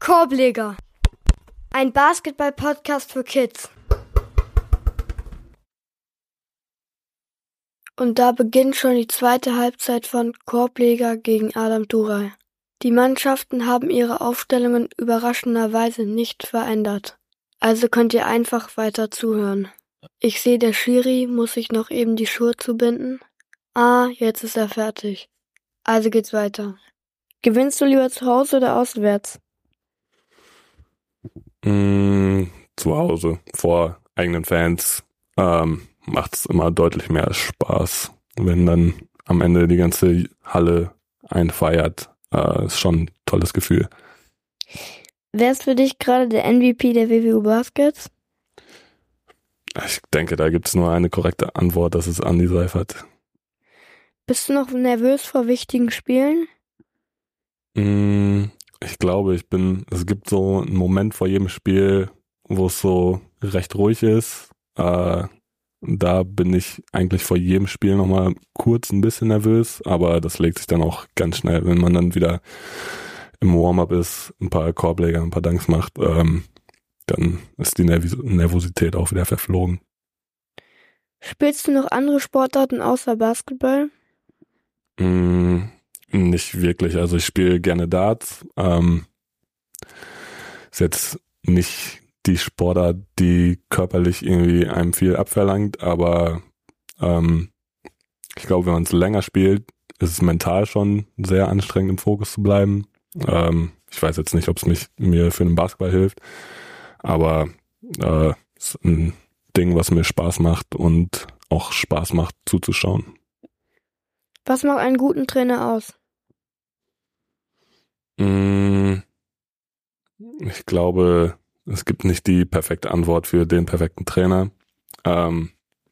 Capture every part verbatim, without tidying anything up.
Korbleger, ein Basketball-Podcast für Kids. Und da beginnt schon die zweite Halbzeit von Korbleger gegen Adam Turay. Die Mannschaften haben ihre Aufstellungen überraschenderweise nicht verändert. Also könnt ihr einfach weiter zuhören. Ich sehe, der Schiri muss sich noch eben die Schuhe zubinden. Ah, jetzt ist er fertig. Also geht's weiter. Gewinnst du lieber zu Hause oder auswärts? Mm, zu Hause, vor eigenen Fans, ähm, macht's immer deutlich mehr Spaß, wenn dann am Ende die ganze Halle einfeiert. Äh, ist schon ein tolles Gefühl. Wer ist für dich gerade der M V P der W W U Baskets? Ich denke, da gibt's nur eine korrekte Antwort, das ist Andi Seifert. Bist du noch nervös vor wichtigen Spielen? Mm, ich glaube, ich bin, es gibt so einen Moment vor jedem Spiel, wo es so recht ruhig ist. Äh, da bin ich eigentlich vor jedem Spiel nochmal kurz ein bisschen nervös, aber das legt sich dann auch ganz schnell, wenn man dann wieder im Warm-up ist, ein paar Korbleger, ein paar Dunks macht, ähm, dann ist die Nerv- Nervosität auch wieder verflogen. Spielst du noch andere Sportarten außer Basketball? Mm, nicht wirklich, also ich spiele gerne Darts. Ähm, ist jetzt nicht die Sportart, die körperlich irgendwie einem viel abverlangt, aber ähm, ich glaube, wenn man es länger spielt, ist es mental schon sehr anstrengend, im Fokus zu bleiben. Ähm, ich weiß jetzt nicht, ob es mich mir für den Basketball hilft, aber äh, ist ein Ding, was mir Spaß macht und auch Spaß macht zuzuschauen. Was macht einen guten Trainer aus? Mm, ich glaube, es gibt nicht die perfekte Antwort für den perfekten Trainer. Ähm,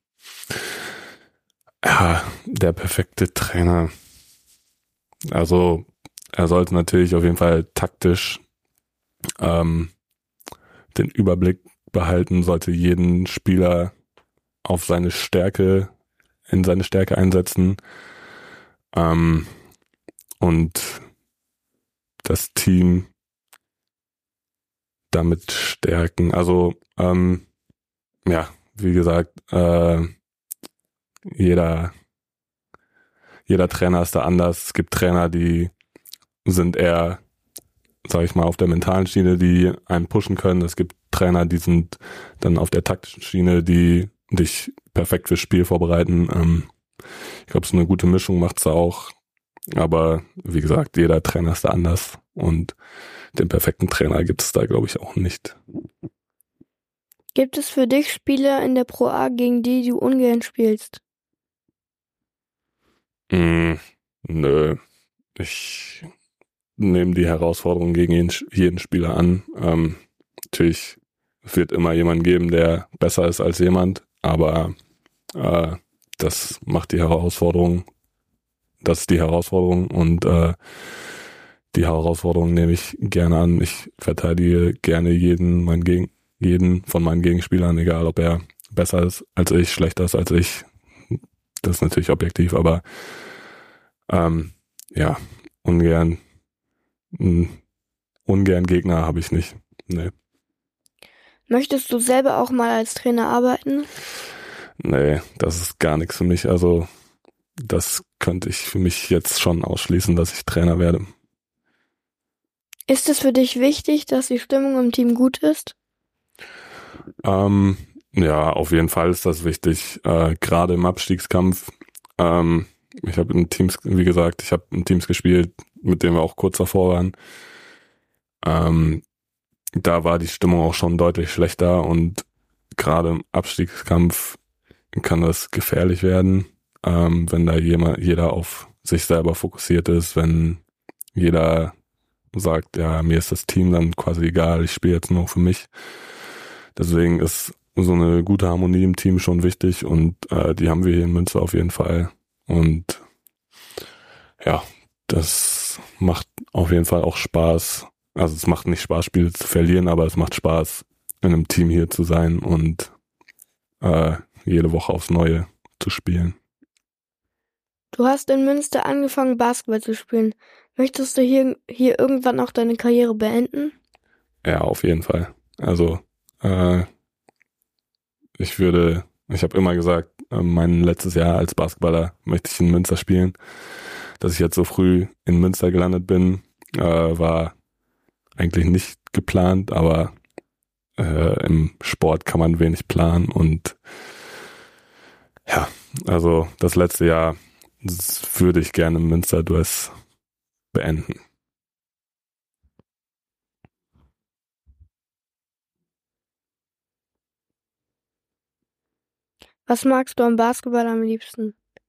ja, der perfekte Trainer. Also er sollte natürlich auf jeden Fall taktisch ähm, den Überblick behalten, sollte jeden Spieler auf seine Stärke, in seine Stärke einsetzen ähm, und das Team damit stärken. Also ähm, ja, wie gesagt, äh, jeder jeder Trainer ist da anders. Es gibt Trainer, die sind eher, sag ich mal, auf der mentalen Schiene, die einen pushen können. Es gibt Trainer, die sind dann auf der taktischen Schiene, die dich perfekt fürs Spiel vorbereiten. Ähm, ich glaube, so eine gute Mischung macht's da auch. Aber wie gesagt, jeder Trainer ist da anders und den perfekten Trainer gibt es da, glaube ich, auch nicht. Gibt es für dich Spieler in der Pro A, gegen die du ungern spielst? Mm, nö, ich nehme die Herausforderung gegen jeden, jeden Spieler an. Ähm, natürlich wird immer jemand geben, der besser ist als jemand, aber äh, das macht die Herausforderung, das ist die Herausforderung und äh, die Herausforderung nehme ich gerne an. Ich verteidige gerne jeden, mein Gegen, jeden von meinen Gegenspielern, egal ob er besser ist als ich, schlechter ist als ich. Das ist natürlich objektiv, aber ähm, ja, ungern mh, ungern Gegner habe ich nicht. Nee. Möchtest du selber auch mal als Trainer arbeiten? Nee, das ist gar nichts für mich. Also das könnte ich für mich jetzt schon ausschließen, dass ich Trainer werde. Ist es für dich wichtig, dass die Stimmung im Team gut ist? Ähm, ja, auf jeden Fall ist das wichtig, äh, gerade im Abstiegskampf. Ähm, ich habe in Teams, wie gesagt, ich habe in Teams gespielt, mit denen wir auch kurz davor waren. Ähm, da war die Stimmung auch schon deutlich schlechter und gerade im Abstiegskampf kann das gefährlich werden, ähm, wenn da jemand, jeder auf sich selber fokussiert ist, wenn jeder sagt, ja, mir ist das Team dann quasi egal, ich spiele jetzt nur für mich. Deswegen ist so eine gute Harmonie im Team schon wichtig und äh, die haben wir hier in Münster auf jeden Fall. Und ja, das macht auf jeden Fall auch Spaß. Also es macht nicht Spaß, Spiele zu verlieren, aber es macht Spaß, in einem Team hier zu sein und äh, jede Woche aufs Neue zu spielen. Du hast in Münster angefangen, Basketball zu spielen. Möchtest du hier, hier irgendwann auch deine Karriere beenden? Ja, auf jeden Fall. Also äh, ich würde, ich habe immer gesagt, äh, mein letztes Jahr als Basketballer möchte ich in Münster spielen. Dass ich jetzt so früh in Münster gelandet bin, äh, war eigentlich nicht geplant, aber äh, im Sport kann man wenig planen und ja, also das letzte Jahr das würde ich gerne im Münster-Duess beenden. Was magst du am Basketball am liebsten?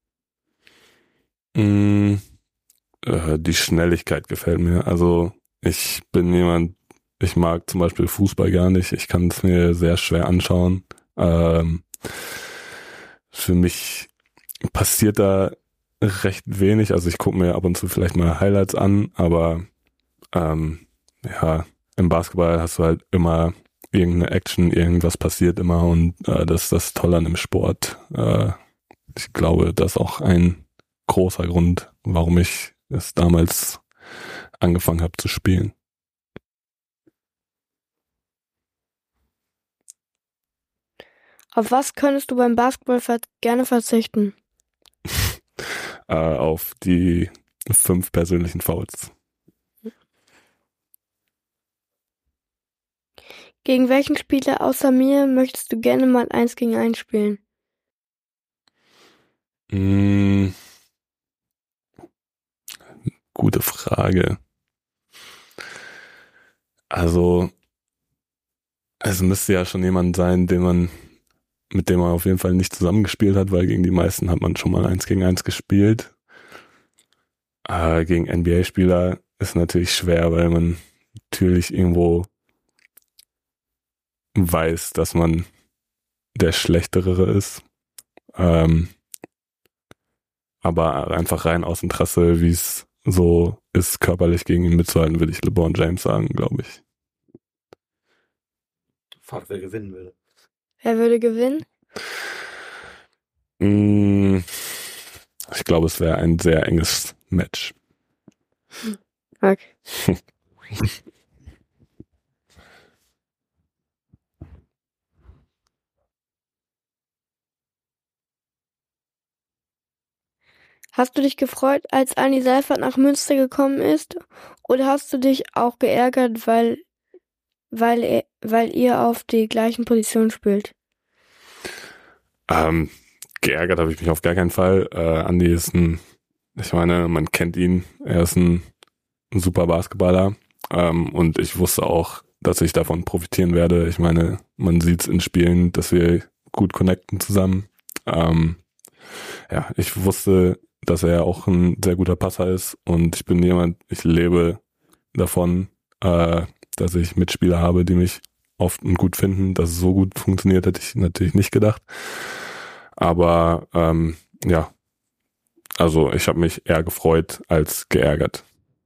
Mm, äh, die Schnelligkeit gefällt mir. Also ich bin jemand, ich mag zum Beispiel Fußball gar nicht. Ich kann es mir sehr schwer anschauen. Ähm, für mich passiert da recht wenig. Also ich gucke mir ab und zu vielleicht mal Highlights an, aber ähm, ja, im Basketball hast du halt immer irgendeine Action, irgendwas passiert immer und äh, das ist das Tolle an dem Sport. Äh, ich glaube, das ist auch ein großer Grund, warum ich es damals angefangen habe zu spielen. Auf was könntest du beim Basketball ver- gerne verzichten? äh, auf die fünf persönlichen Fouls. Gegen welchen Spieler außer mir möchtest du gerne mal eins gegen eins spielen? Mm, gute Frage. Also es müsste ja schon jemand sein, den man, mit dem man auf jeden Fall nicht zusammengespielt hat, weil gegen die meisten hat man schon mal eins gegen eins gespielt. Äh, gegen N B A-Spieler ist natürlich schwer, weil man natürlich irgendwo weiß, dass man der Schlechtere ist. Ähm, aber einfach rein aus Interesse, wie es so ist, körperlich gegen ihn mitzuhalten, würde ich LeBron James sagen, glaube ich. Frag, wer gewinnen würde. Wer würde gewinnen? Mm, ich glaube, es wäre ein sehr enges Match. Okay. Hast du dich gefreut, als Anni Seifert nach Münster gekommen ist? Oder hast du dich auch geärgert, weil, weil, er, weil ihr auf die gleichen Positionen spielt? Ähm, geärgert habe ich mich auf gar keinen Fall. Äh, Andi ist ein, ich meine, man kennt ihn. Er ist ein, ein super Basketballer. Ähm, und ich wusste auch, dass ich davon profitieren werde. Ich meine, man sieht es in Spielen, dass wir gut connecten zusammen. Ähm, ja, ich wusste, dass er auch ein sehr guter Passer ist und ich bin jemand, ich lebe davon, äh, dass ich Mitspieler habe, die mich oft und gut finden. Dass es so gut funktioniert, hätte ich natürlich nicht gedacht. Aber ähm, ja, also ich habe mich eher gefreut als geärgert.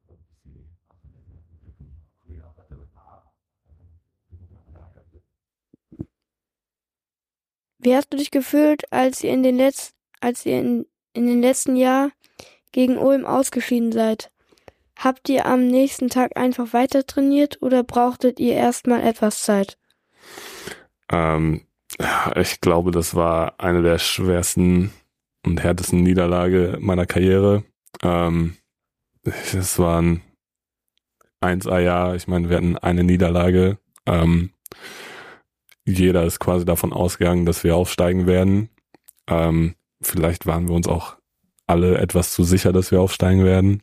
Wie hast du dich gefühlt, als ihr in den Letz- als ihr in, in den letzten Jahr gegen Ulm ausgeschieden seid? Habt ihr am nächsten Tag einfach weiter trainiert oder brauchtet ihr erstmal etwas Zeit? Ähm, ja, ich glaube, das war eine der schwersten und härtesten Niederlage meiner Karriere. Ähm, es waren eins A Jahr, ich meine, wir hatten eine Niederlage. Ähm, jeder ist quasi davon ausgegangen, dass wir aufsteigen werden. Ähm, vielleicht waren wir uns auch alle etwas zu sicher, dass wir aufsteigen werden.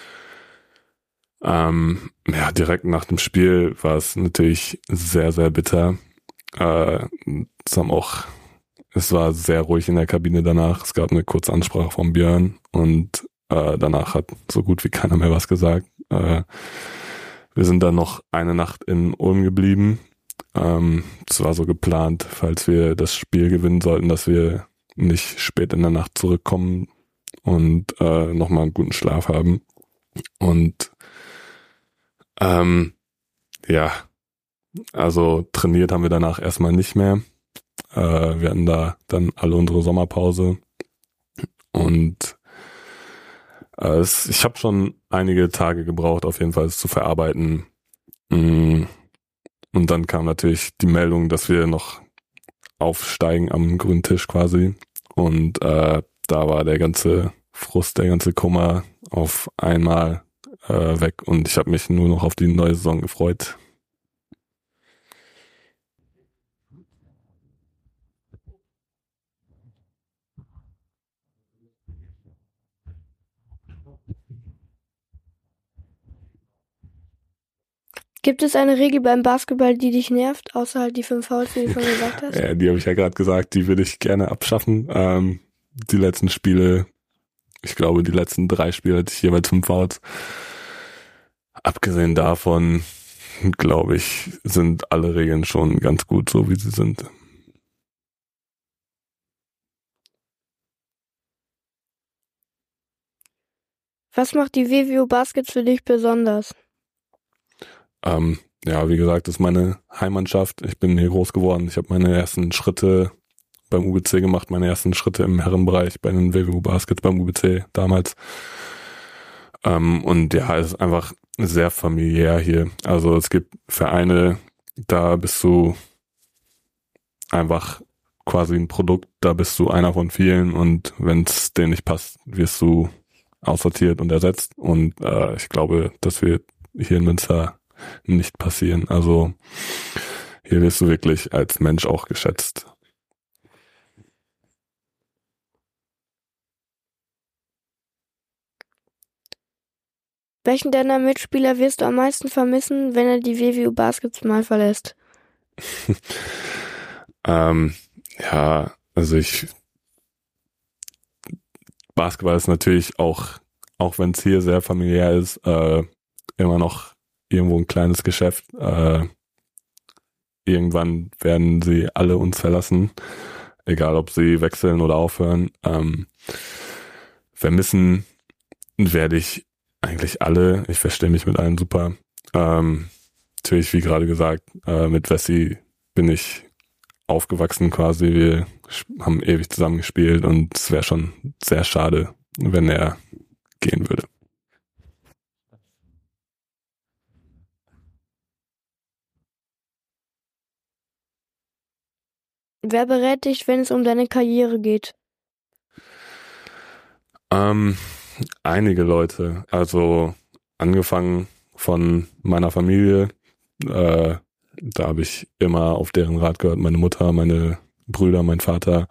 Ähm, ja, direkt nach dem Spiel war es natürlich sehr, sehr bitter. Äh, es haben auch, es war sehr ruhig in der Kabine danach. Es gab eine kurze Ansprache von Björn und äh, danach hat so gut wie keiner mehr was gesagt. Äh, wir sind dann noch eine Nacht in Ulm geblieben. Ähm, es war so geplant, falls wir das Spiel gewinnen sollten, dass wir nicht spät in der Nacht zurückkommen und äh, nochmal einen guten Schlaf haben. Und ähm, ja, also trainiert haben wir danach erstmal nicht mehr. Äh, wir hatten da dann alle unsere Sommerpause und äh, es, ich habe schon einige Tage gebraucht, auf jeden Fall es zu verarbeiten. Mm, und dann kam natürlich die Meldung, dass wir noch aufsteigen am grünen Tisch quasi. Und äh, da war der ganze Frust, der ganze Kummer auf einmal äh, weg. Und ich habe mich nur noch auf die neue Saison gefreut. Gibt es eine Regel beim Basketball, die dich nervt, außer halt die fünf Fouls, die du schon gesagt hast? Ja, die habe ich ja gerade gesagt, die würde ich gerne abschaffen. Ähm, die letzten Spiele, ich glaube, die letzten drei Spiele hatte ich jeweils fünf Fouls. Abgesehen davon, glaube ich, sind alle Regeln schon ganz gut, so wie sie sind. Was macht die W W O Baskets für dich besonders? Ähm, ja, wie gesagt, das ist meine Heimmannschaft. Ich bin hier groß geworden. Ich habe meine ersten Schritte beim U B C gemacht, meine ersten Schritte im Herrenbereich bei den W W O Baskets beim U B C damals. Ähm, und ja, es ist einfach sehr familiär hier. Also es gibt Vereine, da bist du einfach quasi ein Produkt, da bist du einer von vielen und wenn es denen nicht passt, wirst du aussortiert und ersetzt. Und äh, ich glaube, das wird hier in Münster nicht passieren. Also hier wirst du wirklich als Mensch auch geschätzt. Welchen deiner Mitspieler wirst du am meisten vermissen, wenn er die W W O Baskets mal verlässt? ähm, ja, also ich Basketball ist natürlich auch, auch wenn es hier sehr familiär ist, äh, immer noch irgendwo ein kleines Geschäft. Äh, irgendwann werden sie alle uns verlassen, egal ob sie wechseln oder aufhören. Ähm, vermissen werde ich eigentlich alle. Ich verstehe mich mit allen super. Ähm, natürlich, wie gerade gesagt, äh, mit Wessi bin ich aufgewachsen quasi. Wir haben ewig zusammen gespielt und es wäre schon sehr schade, wenn er gehen würde. Wer berät dich, wenn es um deine Karriere geht? Ähm, einige Leute, also angefangen von meiner Familie, äh, da habe ich immer auf deren Rat gehört, meine Mutter, meine Brüder, mein Vater.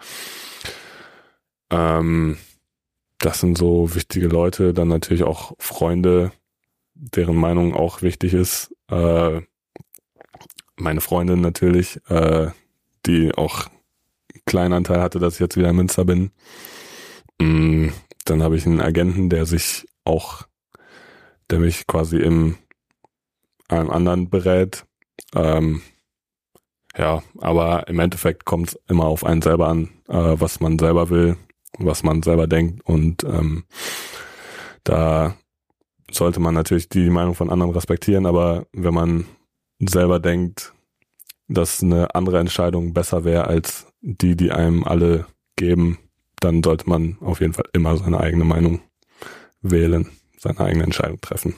Ähm, das sind so wichtige Leute, dann natürlich auch Freunde, deren Meinung auch wichtig ist. Äh, meine Freundin natürlich, äh, die auch einen kleinen Anteil hatte, dass ich jetzt wieder in Münster bin. Mm, dann habe ich einen Agenten, der sich auch, der mich quasi im einem anderen berät. Ähm, ja, aber im Endeffekt kommt es immer auf einen selber an, äh, was man selber will, was man selber denkt und ähm, da sollte man natürlich die Meinung von anderen respektieren, aber wenn man selber denkt, dass eine andere Entscheidung besser wäre als die, die einem alle geben, dann sollte man auf jeden Fall immer seine eigene Meinung wählen, seine eigene Entscheidung treffen.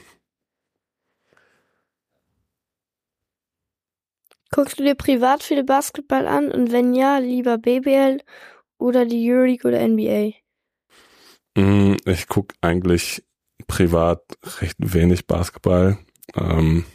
Guckst du dir privat viel Basketball an und wenn ja, lieber B B L oder die Euroleague oder N B A? Ich gucke eigentlich privat recht wenig Basketball. Ähm,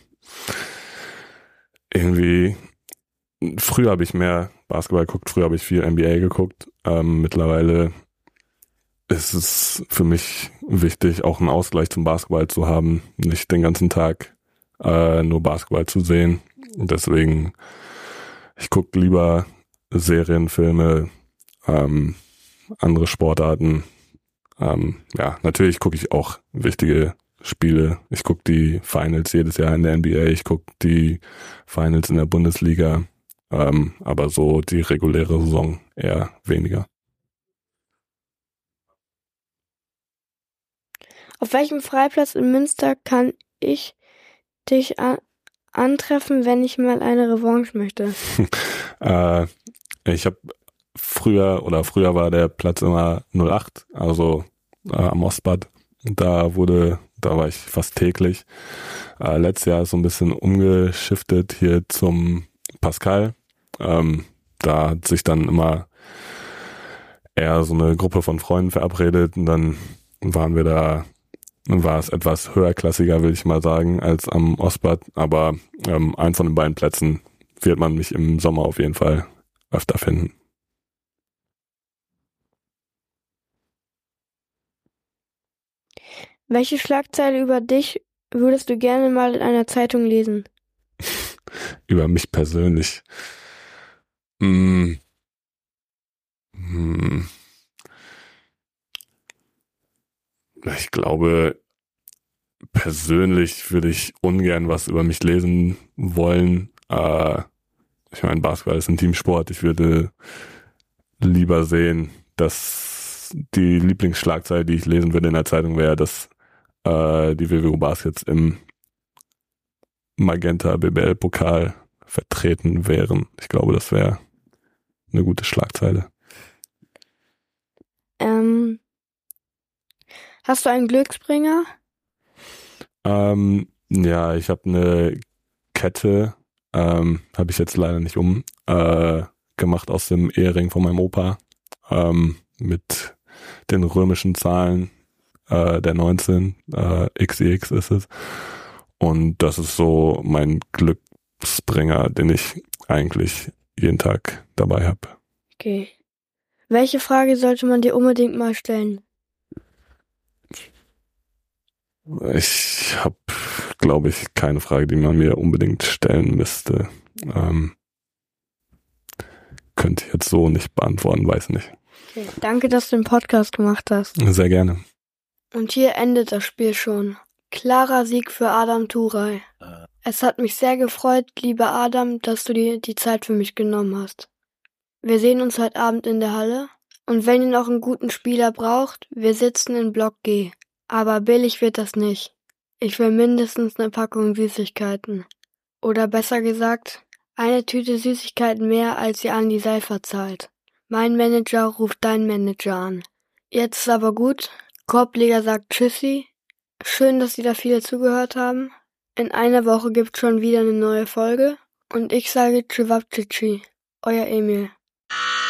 irgendwie früher habe ich mehr Basketball geguckt, früher habe ich viel N B A geguckt. Ähm, mittlerweile ist es für mich wichtig, auch einen Ausgleich zum Basketball zu haben, nicht den ganzen Tag äh, nur Basketball zu sehen. Und deswegen, ich gucke lieber Serien, Filme, ähm, andere Sportarten. Ähm, ja, natürlich gucke ich auch wichtige Spiele. Ich gucke die Finals jedes Jahr in der N B A, ich gucke die Finals in der Bundesliga, ähm, aber so die reguläre Saison eher weniger. Auf welchem Freiplatz in Münster kann ich dich an- antreffen, wenn ich mal eine Revanche möchte? äh, ich habe früher, oder früher war der Platz immer null acht, also äh, am Ostbad. Da wurde Da war ich fast täglich. Äh, letztes Jahr ist so ein bisschen umgeschiftet hier zum Pascal. Ähm, da hat sich dann immer eher so eine Gruppe von Freunden verabredet und dann waren wir da, war es etwas höherklassiger, will ich mal sagen, als am Ostbad. Aber ähm, einen von den beiden Plätzen wird man mich im Sommer auf jeden Fall öfter finden. Welche Schlagzeile über dich würdest du gerne mal in einer Zeitung lesen? Über mich persönlich. Hm. Hm. Ich glaube, persönlich würde ich ungern was über mich lesen wollen. Äh, ich meine, Basketball ist ein Teamsport. Ich würde lieber sehen, dass die Lieblingsschlagzeile, die ich lesen würde in der Zeitung, wäre, dass äh, die W W U Baskets im Magenta B B L-Pokal vertreten wären. Ich glaube, das wäre eine gute Schlagzeile. Ähm, hast du einen Glücksbringer? Ähm, ja, ich habe eine Kette, ähm, habe ich jetzt leider nicht um, äh, gemacht aus dem Ehering von meinem Opa, ähm, mit den römischen Zahlen äh, der neunzehn, äh, X X ist es. Und das ist so mein Glücksbringer, den ich eigentlich jeden Tag dabei habe. Okay. Welche Frage sollte man dir unbedingt mal stellen? Ich habe, glaube ich, keine Frage, die man mir unbedingt stellen müsste. Ähm, könnte ich jetzt so nicht beantworten, weiß nicht. Okay. Danke, dass du den Podcast gemacht hast. Sehr gerne. Und hier endet das Spiel schon. Klarer Sieg für Adam Turay. Es hat mich sehr gefreut, lieber Adam, dass du dir die Zeit für mich genommen hast. Wir sehen uns heute Abend in der Halle. Und wenn ihr noch einen guten Spieler braucht, wir sitzen in Block G. Aber billig wird das nicht. Ich will mindestens eine Packung Süßigkeiten. Oder besser gesagt, eine Tüte Süßigkeiten mehr, als ihr Andi Seifer zahlt. Mein Manager ruft deinen Manager an. Jetzt ist aber gut. Korbleger sagt Tschüssi. Schön, dass Sie da viele zugehört haben. In einer Woche gibt's schon wieder eine neue Folge. Und ich sage Tschewabtschi. Euer Emil.